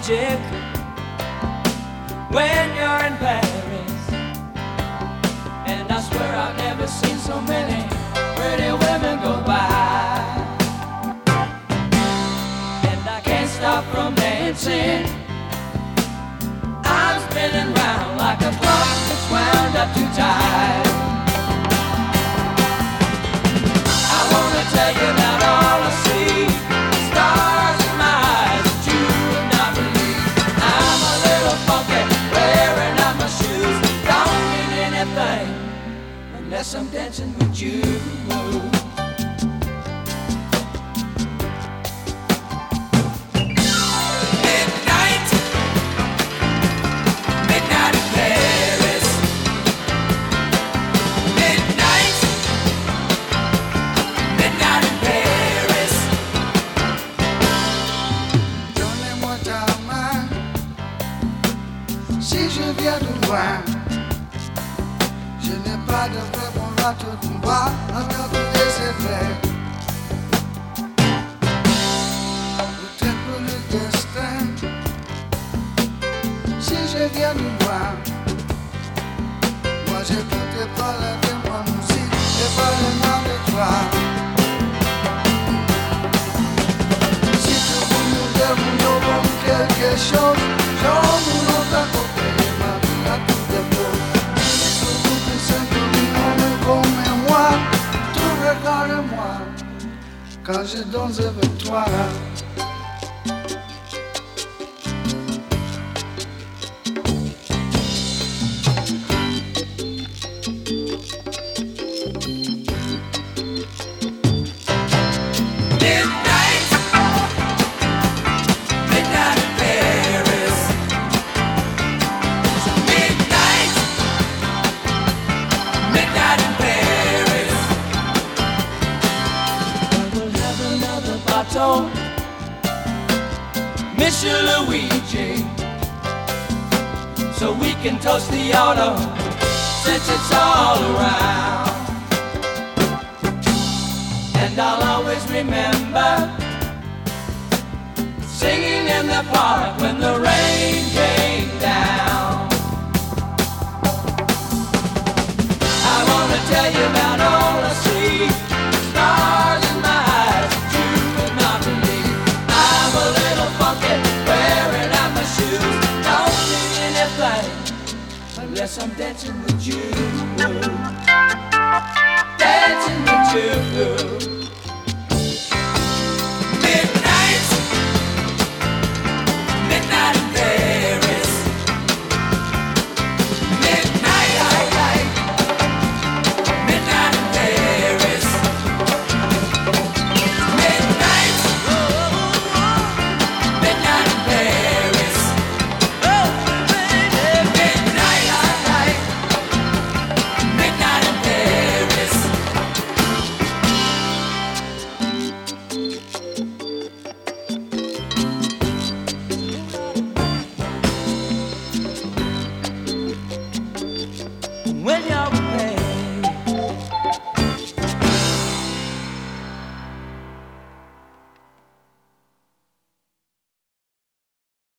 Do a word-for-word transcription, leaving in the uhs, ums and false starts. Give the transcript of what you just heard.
magic when you're in Paris. And I swear I've never seen so many pretty women go by. And I can't stop from dancing. I'm spinning round like a clock that's wound up too tight. I wanna tell you about all I see, stars in my eyes that you would not believe. I'm a little funky, wearing out my shoes. Don't mean anything unless I'm dancing with you. Si je viens de loin, je n'ai pas de réponse à tout moi, regarder ses faits. Peut-être que le destin, si je viens de loin, moi j'écoutais pas la vie, moi musique, et pas le nom de toi. Si tu veux nous dire quelque chose, j'en nous à côté. Quand je danse avec toi, Monsieur Luigi, so we can toast the autumn since it's all around. And I'll always remember singing in the park when the rain came down. I wanna tell you about all I see, stars in my eyes that you would not believe. I'm a little funky, wearing out my shoes. Don't mean anything unless I'm dancing with you. Dancing with you.